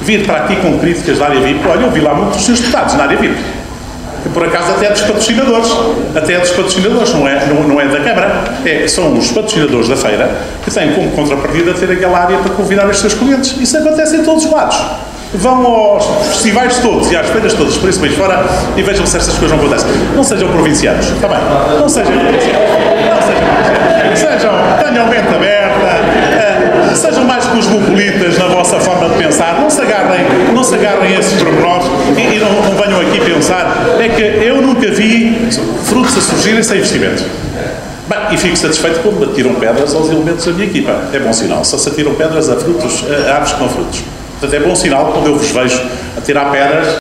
vir para aqui com críticas da área VIP, olha, eu vi lá muitos dos seus deputados na área VIP. Por acaso até dos patrocinadores, não é da Câmara, são os patrocinadores da feira que têm como contrapartida ter aquela área para convidar os seus clientes. Isso acontece em todos os lados. Vão aos festivais todos e às feiras todas, por isso bem fora, e vejam se estas coisas não acontecem. Não sejam provincianos, está bem? Não sejam provincianos. Tenham mente aberta, sejam mais cosmopolitas na vossa forma de pensar, não se agarrem a esses pormenores e não venham aqui pensar, é que eu nunca vi frutos a surgirem sem investimento. Bem, e fico satisfeito quando atiram pedras aos elementos da minha equipa. É bom sinal, só se atiram pedras a árvores com frutos. Portanto, é bom sinal quando eu vos vejo a tirar pedras